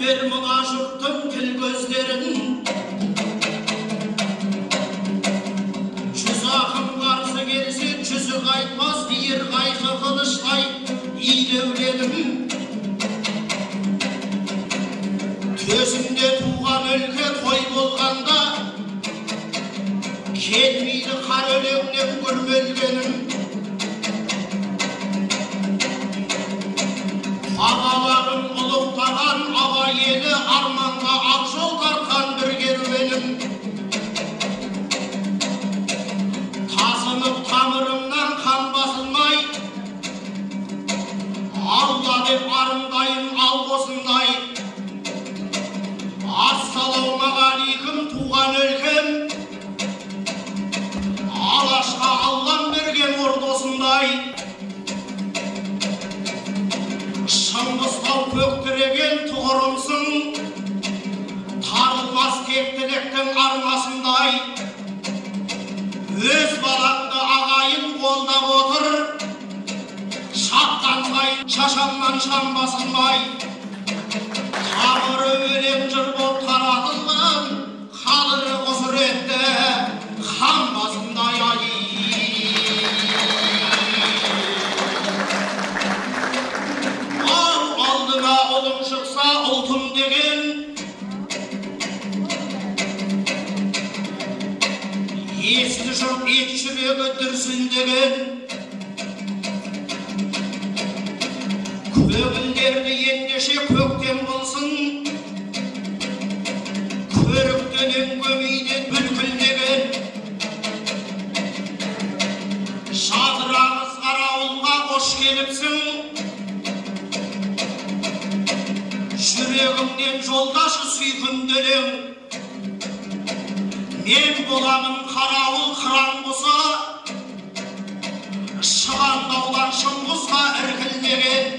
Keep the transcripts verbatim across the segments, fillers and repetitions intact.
Süzer mına jurttun til gözlerin, Çüz akım karşı gelsin, çüzü kaytmaz, bir kaykı kılıçlay iylevledim. Tözümde tuğan ülke toy bolganda, kelmeydi kar ölengnep gürmelgenim. Ağalarım uluqtagan ağa yeli, armanda akjol tarkan bir gerbenim. Tasınıp tamırımdan kan basılmay, Allah dep arımdayım algosunday. Assalamu aleykum tuğan ülkem, Alaşka Allah'ın bergen ordosunday. Şыңғыстау көктіреген тұғырымсың, тарылмас тектіліктің армасындай. Өз балаңды ағайын қолдап отыр, шаттанбай шашамнан шам басылмай. Тамыры өлең жыр боп таратылған, қалыры құсыретті хан басындай ай. Oğlum çıksa oldum degen, Esti jurt et çürегі дүрсін degen, Kөгілдерді ендеше көктем болсын, Көріктенен көмейден бүлкіл деген. Жадырағыз қарауылға қош келіпсің, Жүрегімнен жолдашы сүйкімделең. Мен боламын қарауыл қыран болса, Шығандаудан шыңғысқа іркілмеген.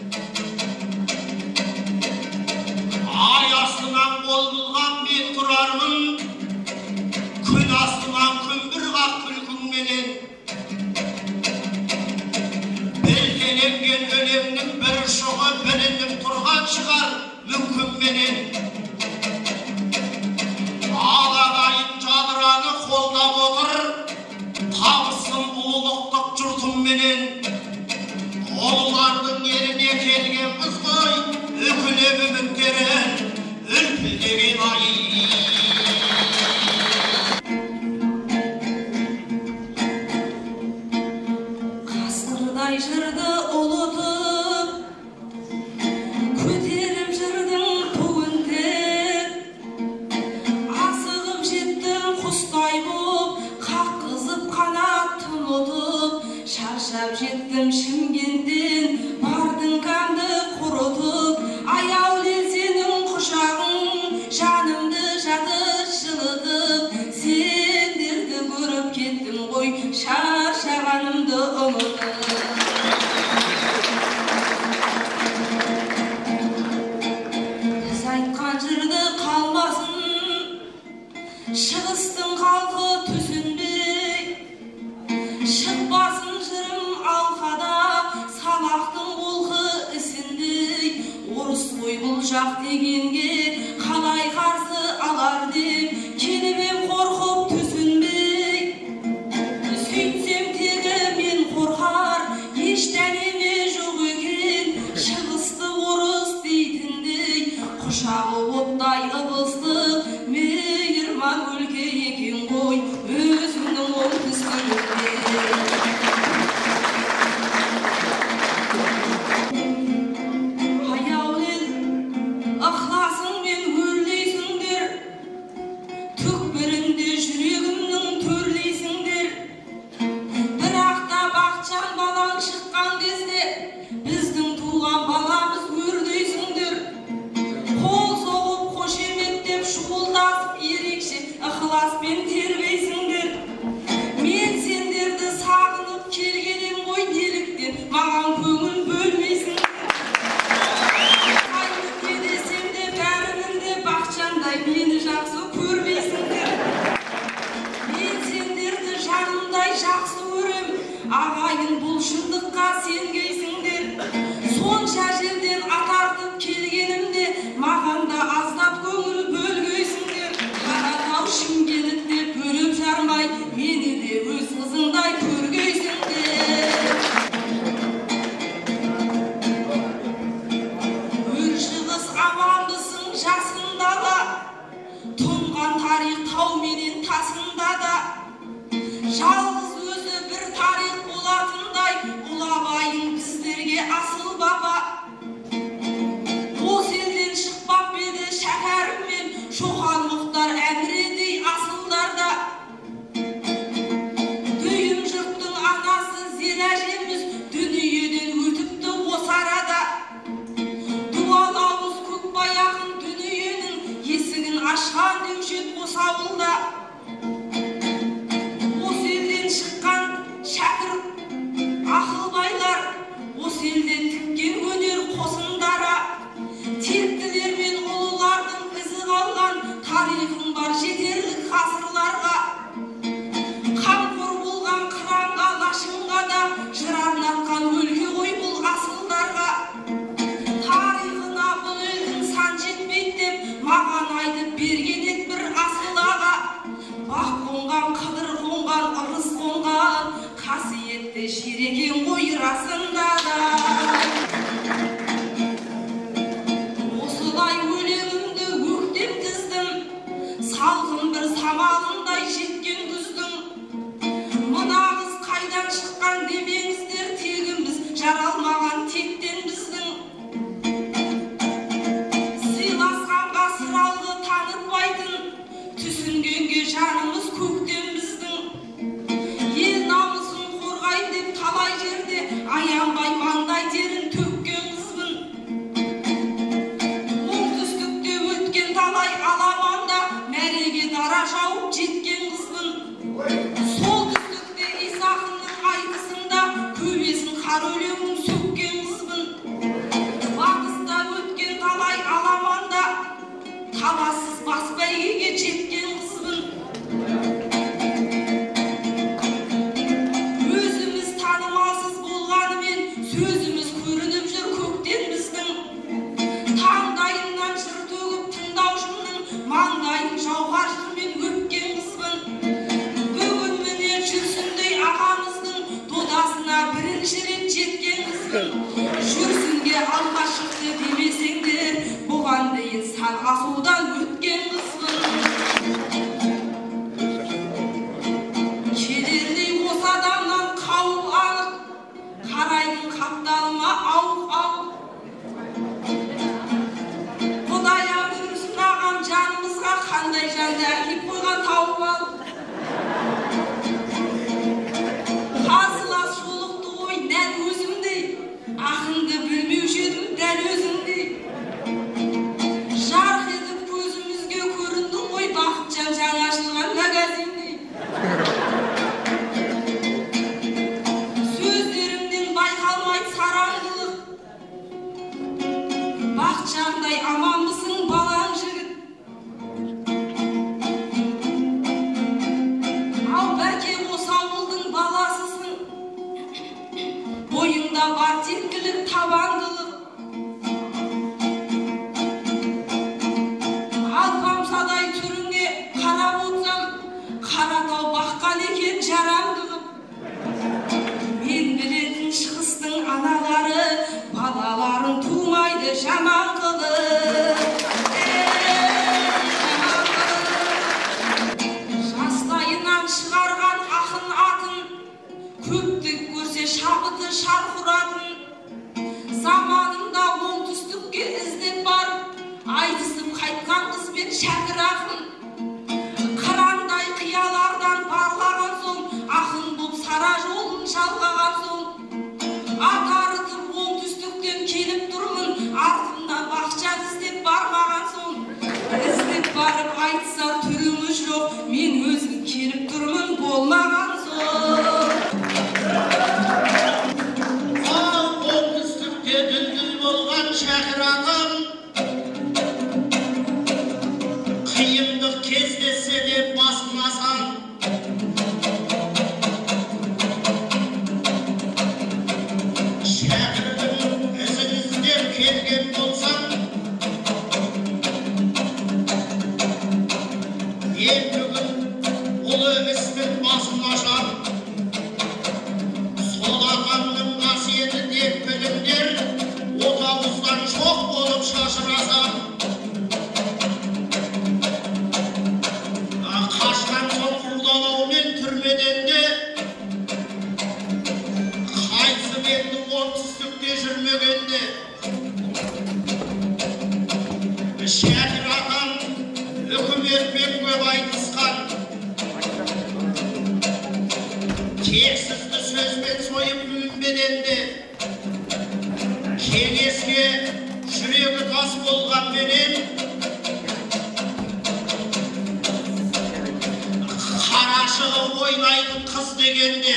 Ай астынан қол бұлған мен тұрармын, Күн астынан күмбір қақ күлкіңменен. Белгеленген өлеңнің бір ұшығы білініп тұрған шығар мүмкінменен. Ағайын жадыраны қолдап отыр, табысын ұлылықтық жұртымменен. Олардың еліне келген біз ғой, үкілеп үміттерін үлпілдеген ай. Қасырдай жырды ұлытып, көтеріп жырдың туынтеп, асығып жеттім құстай боп, қаққызып қанаттын ұтып, шаршап жеттім Шымкенттен, бардың қанды құрытып, аяулы сенің құшағың, жанымды жатыр жылытып, сендерді көріп кеттім ғой, шаршағанымды ұмытып. Біз айтқан жырды қалмасын, шығыстың қалқы түсінбей, шықпасын жырым алқада, салақтың олқы ісіндей. Орыс қой бұл жақ дегенге қалай қарсы алар деп, келіп қорқып түсінбей. Сөйтсем тегі мен қорқар, ештәнеме жоқ екен, шығысты орыс дейтіндей. Құшағы оттай ыбыстық, мейірман өлке екен ғой, өзімнің ол түскілікте. Ықласыңмен өрлейсіңдер, түкпірінде жүрегімнің төрлейсіңдер. Бірақ та бақытжан балаң шыққан кезде, біздің туған баламыз өрдейсіңдер. Қол соғып қошеметтеп шұғылдасып ерекше ықыласпен тербейсіңдер. Мен сендерді сағынып келгенем ғой, неліктен маған көңіл бөлмейсіңдер. Мені жақсы көрмейсіңдер. Мен сендерді жанымдай жақсы көрем, ағайын бұл шындыққа сенгейсіңдер. Сонша жерден атартып келгенімде маған Манда аздап көңіл бөлгейсіңдер, Қаратау Шымкентте бөліп жармай, мені де өз қызыңдай көргейсіңдер. Өршігіз амандысың жасында да, тұнған тарих тау менен тасында да, жалғыз өзі бір тарих болатындай, Ұлабайың біздерге асыл баба. Осы елден шықпап еді Шәкәрім мен Шоқан Мұхтар әміредей асылдарда. Дүйім жұрттың анасы Зер әжеміз дүниеден өтіпті осы арада. Дуал ауыз Көкбай ақын дүниенің есігін ашқан деуші еді осы ауылда. Осы елден шыққан шәкір ақылбайлар, осы елден тіккен өнер қосындара, тектілер мен ұлылардың ізі қалған тарихың бар жетерлік ғасырларға. Қамқор болған қыранға, лашынға да жыр арнатқан өлке ғой бұл асылдарға. Тарихына бұл елдің сан жетпейді деп маған айтып берген еді бір асыл аға. Бақ қонған, қыдыр қонған, ырыс қонған қасиетті жер екен ғой расында да. Осылай өлеңімді өктеп тіздім, салқын бір самалындай жеткен күздің. Мына қыз қайдан шыққан демеңіздер, тегіміз жаралмаған тектен біздің. Сыйласқанға сыралғы танытпайтын, түсінгенге жанымыз көктен біздің. Ел намысын қорғайын деп талай жерде аянбай маңдай терін төккен қызбын. Оңтүстікте өткен талай аламанда мәреге дара жауып жеткен қызбын. Солтүстікте Исақының айтысында көбесін қар өлеңін сөккен қызбын. Батыста өткен талай аламанда талассыз бас бәйгеге жеткен қызбын. Өзіміз танымалсыз болғанымен сөзіміз көрініп жүр көктен біздің. Таңдайымнан жыр төгіп тыңдаушымның маңдайын жауғар жырмен өпкен қызбын. Бүгін міне жүрсіндей ағамыздың додасына бірінші рет жеткен қызбын. Жүрсінге алға шықты демесеңдер, бұған дейін сан асудан өткен қызбын. Кедердей осы адамнан қауып анық, қарайдың қапталыма ауық-ауық. Құдайым жүрсін ағам жанымызға қандай жанды әкеп қойған тауып алып. Қарсылас жолықты ғой нән өзімдей, ақынды білмеуші едім дәл өзіңдей. Жарқ етіп көзімізге көріндің ғой Бақытжан жаңа ашылған магазиндей. Сөздерімнен байқалмайды сараңдылық, Бақытжандай аманбысың балаң жігіт. Ал бәке осы ауылдың баласысың, бойыңда бар тектілік, табандылық. Алпамсадай түріңе қарап отсам, Қаратау баққан екен жарамдығым. Мен білетін шығыстың аналары, балаларын тумайды жаман қылып. Жастайынан шығарған ақын атын, көптік көрсе шабыты шарқыратын. Заманында оңтүстікке іздеп барып, айтысып қайтқан қызбен Шәкір ақын. Қырандай қиялардан барлаған соң, ақын боп сара жолын жалғаған соң. Ат арытып оңтүстіктен келіп тұрмын, артымнан Бақытжан іздеп бармаған соң. Іздеп барып айтса түріңіз жоқ, мен өзім келіп тұрмын болмаған соң. Ал оңтүстікте дүлдүл болған Шәкір ағам, қиындық кездессе де басын асан. Шәкірдің ізін іздеп келген болсам, Мен бүгін ұлы істің басын ашам. Сол ағамның қасиеті деп біліңдер, отауыздан жоқ болып шашырасам. Қашқан соң құлдалаумен түрмеден де, қайсы менді оңтүстікте жүрмегенде. Шәкір атам үкіметпен көп айтысқан, тексізді сөзбен сойып бүлінбеденде, кеңеске жүрегі тас болған менен, қарашығы ойнайтын қыз дегенде,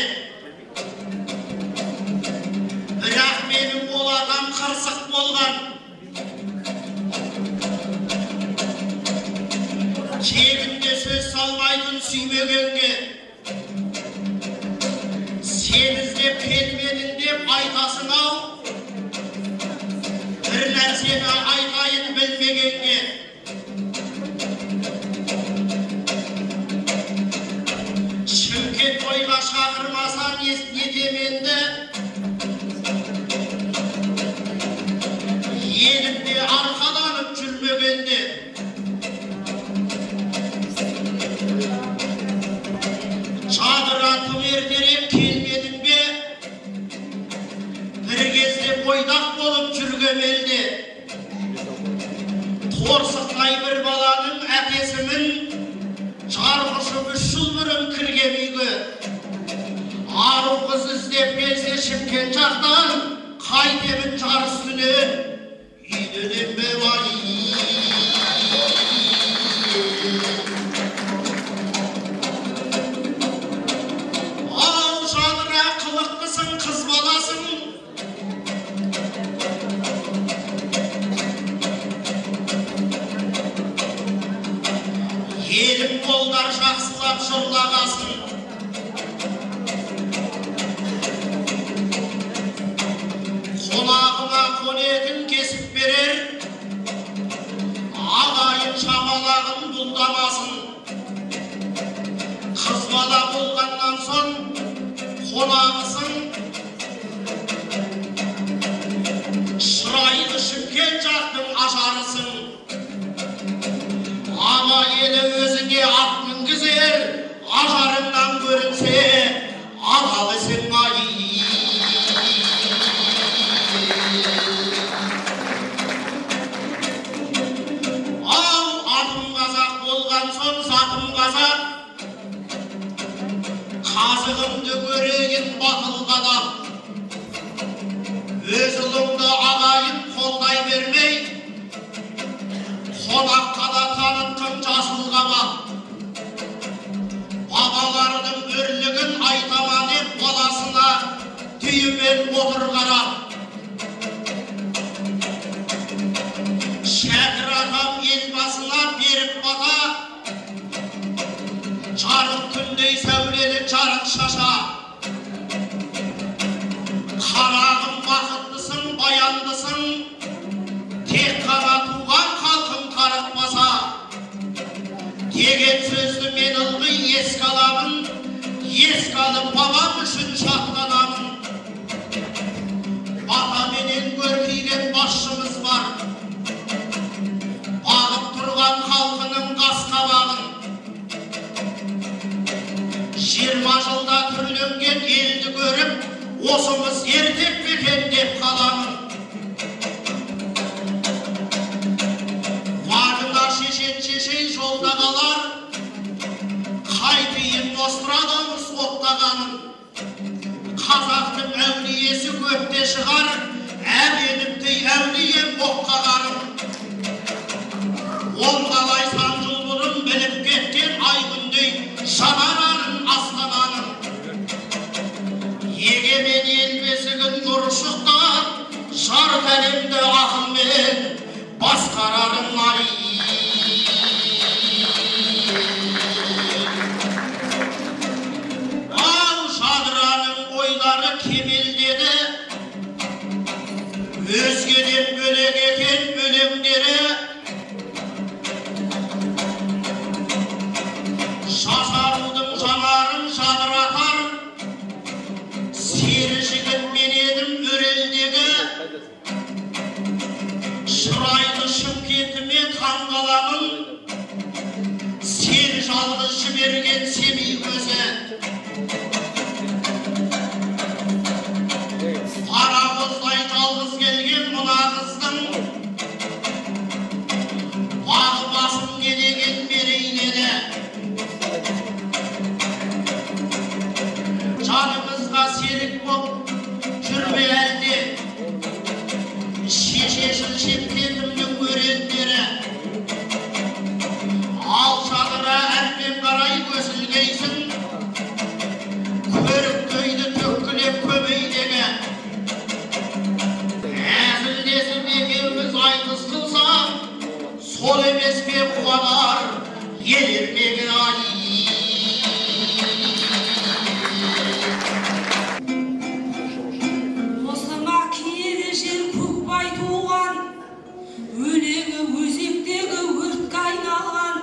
бірақ менің ол ағам қырсық болған. Тегінде сөз салмайтын сүймегенге, сен іздеп келмедің деп айтасың ау, бір нәрсені айтайын білмегенге. Шымкент тойға шақырмасаң нетеменді, елімде арқаланып жүрмегенде. Çadıra tım erterek kelmedin be, bir кезде boydak bolup жүргемелді. Торсықтай bir баланың әкесімін, жарғышы үш жыл бұрын кірген үйге. Ару қыз іздеп келсе Шымкент жақтан, қайтемін жар үстінен, үйден бе бай. Елім қолдар жақсылап жырлағасын, қонағыма қонетін кесіп берер, ағайын шамалағын бұлдамасын. Қыз бала болғаннан соң қонағысың, шырайлы Шымкент жақтың ажарысың. Ama yine özüne at мінгізер, ажарыңнан көрінсе, алалысың ай. Ау, атым қазақ болған соң затым қазақ, қазығымды көреген батыл қадақ. Өз ұлыңды ағайын қолдай бермей, қонаққа да танытқын жасыл қабақ. Бабаларының өрлігін айтама деп баласына түйімен отыр қарап. Шәкір атам елбасына беріп бата, жарық күндей сәулелі жарық шаша. Қарағым бақыттысың, баяндысың, тек қана туған халқың тарықпаса. Деген сөзді мен ылғи еске аламын, еске алып бабам үшін шаттанамын. Батаменен көркейген басшымыз бар, бағып тұрған халқының қас-қабағын. Жиырма жылда түрленген елді көріп, осымыз ертек бекен деп қаламын. Шешен-шешен жолда қалар, қайтейін Нострадамус оқтағанын. Қазақтың әулиесі көпте шығар, әбенімдей әулием оққағанын. Он қалай сан жыл бұрын біліп кеткен айгүндей жанарарын астананын. Егемен ел бесігін нұр шықтап, жарық әлемді ақылмен басқарарын ай. Özgeden bölek eken bölümlere хан қаламын сен жалғыз жіберген семей көзі паровоздай жалғыз келген мына қыздың бағы басын не деген мерейледі жанымызға серік боп жүрме әлде шешесін шептетімнің өрендері ал жадыра әрмен қарай көсілгейсің көріктөйді төккілеп көмейдегі әзілдесіп екеуміз айтыс қылсақ сол емес пе қуанар ел ермегі ай осыма киелі жер көкбай туған өлеңі өзектегі өртке айналған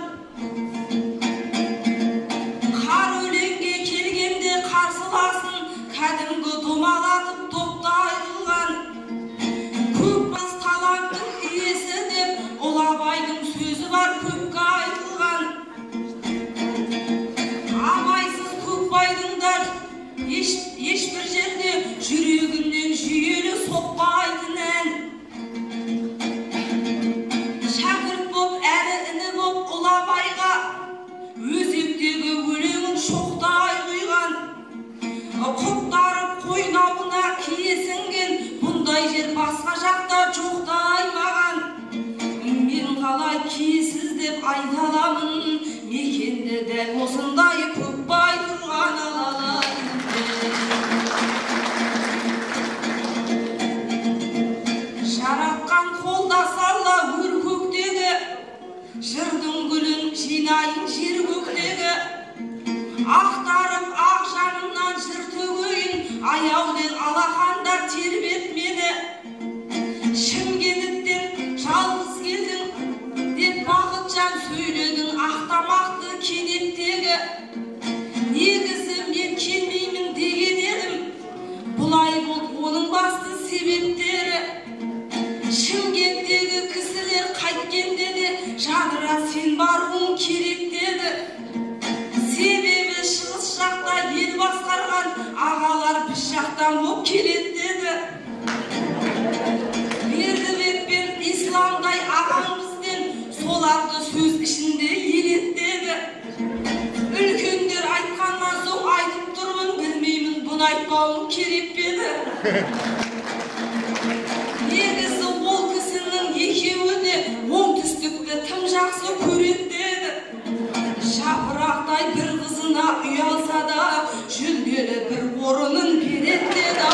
қар өлеңге келгенде қарсыласын кәдімгі домалатып топта айырылған көкбас таланттың иесі деп ұлы абайдың сөзі бар көпке айтылған абайсыз көкбайдың да ешбір жерде жүрегінен жүйелі соқпайтын ән шәкірт боп әрі іні боп ұлы абайға өзектегі өлеңін шоқтай құйған құптарып қойнауына киесінген бұндай жер басқа жақта жоқтай маған мен қалай киесіз деп айта аламын мекенде дәл осындай көкбай тұрған алалай жаратқан қолдас алла өр көктегі жырдың гүлін жинайын жер көктегі ақтарып ақ жанымнан жыр төгейін аяулен алақанда тербет мені шымкенттен жалғыз келдің деп бақытжан сөйледің ақтамақты кенеттегі негізі мен келмеймін деген едім бұлай болды оның басты себептері шымкенттегі кісілер қайткенде де жадыра сен баруың керек деді себебі шығыс жақта ел басқарған ағалар біз жақтан боп келеді деді бердібек пен исламдай ағаң бізден соларды сөз ішінде елеттеді үлкендер айтқаннан соң айтып тұрмын білмеймін бұны айтпауым керек пе еді негізі ол кісінің екеуі де оңтүстікті тым жақсы көреді деді жапырақтай бір қызына ұялса да жүлделі бір орынын береді деді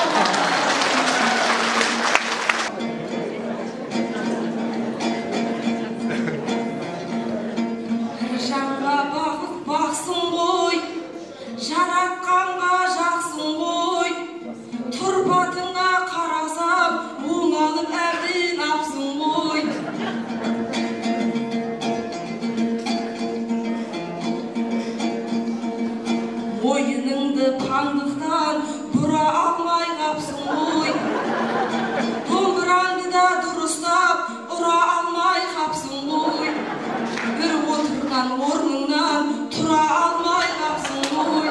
бір жанға бақыт бақсын ғой жаратқанға жақсың ғой тұрпатыңа қарасам оңалып әбден апсың ғой ойыныңды паңдықтан бұра алмай қапсың ғой домбыраңды да дұрыстап ұра алмай қапсың ғой бір отырған орныңнан тұра алмай қапсың ғой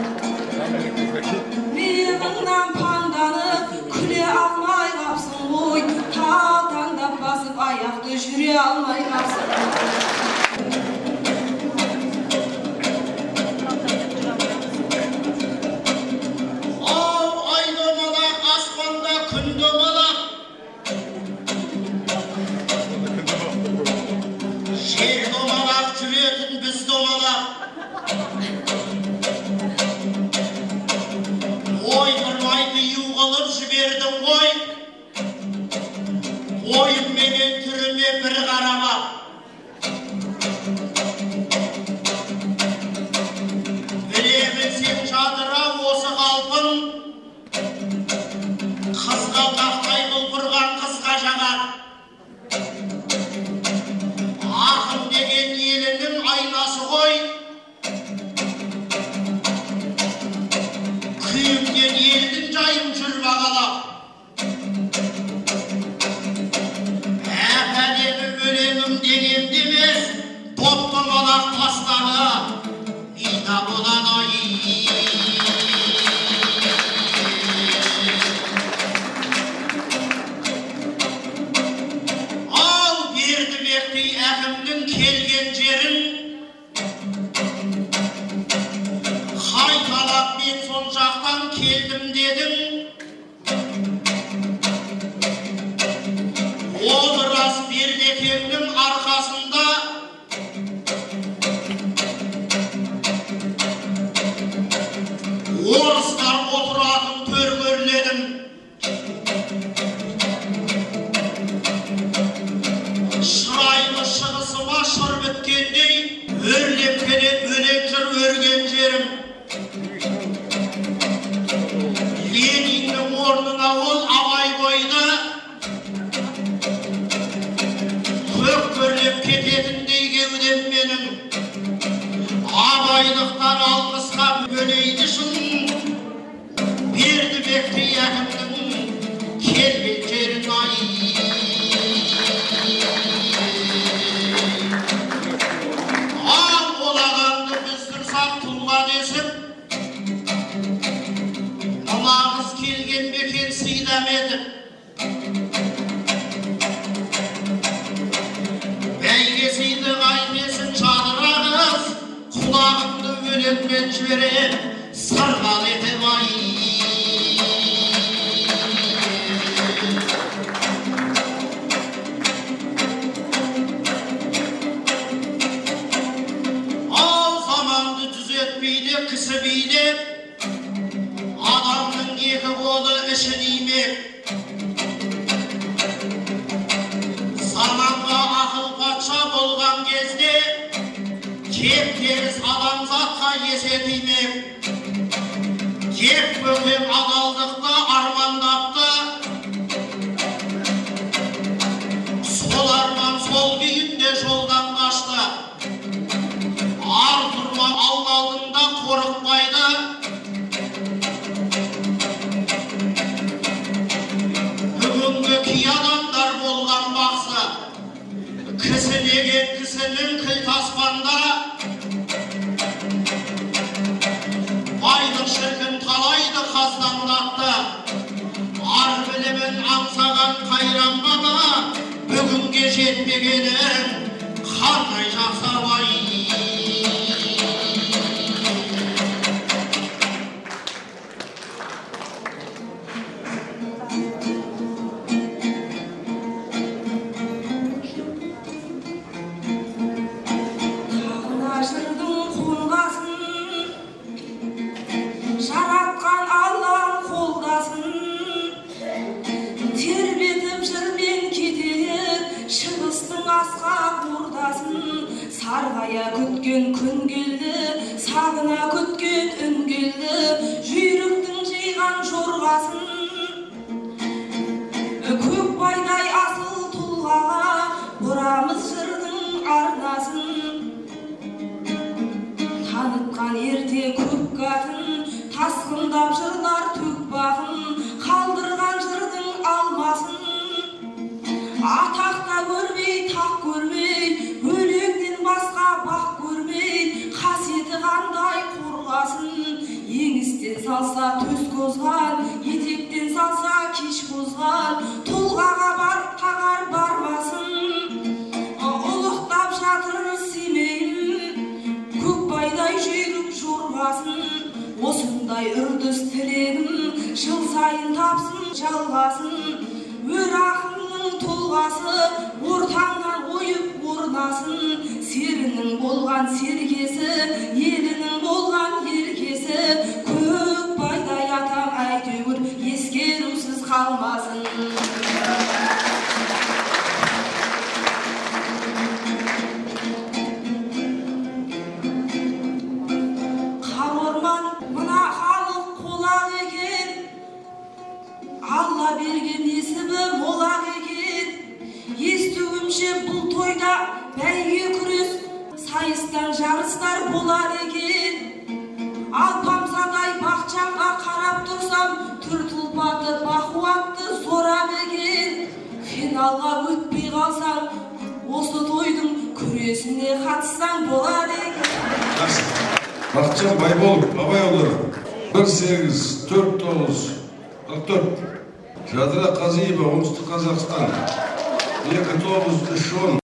миығыңнан паңданып күле алмай қапсың ғой тау таңдап басып аяқты жүре алмай қапсың ойым менен түріме бір қарама біле білсең жадыра осы қалпын қызға тақтай бұлбұрған қызға жағар ақын деген келген жерін қайталап мен сол жақтан келдім дедің. Олырас Бердекеңнің арқасында орыстар отыратын төргөрледім. Шырайлы шығысыма шыр біткендей өрлеп келеді өлең жыр өрген жерім. Лениннің орнына ол Абай қойды, көк-көрлеп кететіндей кеудем менің. Абайлықтар алғысқа бөлейді шын, Бердібекті әкімнің келген жерін ай. Ал олағанды біздірсақ тұлға десіп, мына қыз келген бекен сыйдам етіп. Бәйге сыйды қайтесін жадырағыз, құлағымды өлеңмен жіберем, сырғал етіп ай. Ал заманды түзетпейді кісі билеп, адамның екі қолы ішін имек. Заманға ақыл патша болған кезде кеп-теріс адамзатқа есетімек. Кеп-көкем адалдықты армандапты, сол арман сол күйінде жолдан қашты. Ар тұрма алды алдында қорықпайды, бүгінгі кей адамдар болған бақсы. Кісілеген кісінің кілт аспанда, байлық шіркін талайды қаздандатты. Ар білімін аңсаған қайран бала, бүгінге жетпегенін қандай жақсы абай. Сарғая күткен күн келді, сағына күткен үн келді, жүйріктің жиған жорғасын. Көкбайдай асыл тұлғаға бұрамыз жырдың арнасын. Танытқан ерте көк атын, тасқындап жырлар төк бағын, қалдырған жырдың алмасын. Атақта көрмей, тақ көрмей, өлеңнен басқа бақ көрмей, қасиеті қандай қорғасын. Еңістен салса төс қозған, етектен салса кеш қозған, тұлғаға бар қағар бармасын. Ұлықтап жатыр семейім, көкбайдай жүйрік жорғасын. Осындай үрдіс тілегім, жыл сайын тапсын жалғасын. Өр ақынның тұлғасы ортаңнан ойып орнасын. Серінің болған сергесі, елінің болған еркесі, көкбайдай атам әйтеуір ескерусіз қалмасын. Қар орман мына халық қолақ екен, Алла берген есімі молақ екен. Естуімше бұл тойда бәйге күрес, сайыстан жарыстар болар екен. Алпамсадай бақчанға қарап тұрсам, түр тұлпаты бақуатты зорап екен. Финалға өтпей қалсаң, осы тойдың күресіне қатыссаң болар екен. Бақытжан Байболов, Абайұлы, бір сегіз төрт тоғыз қырық төрт. Жадыра Қазиева, оңтүстік Қазақстан, екі тоғыз үш он.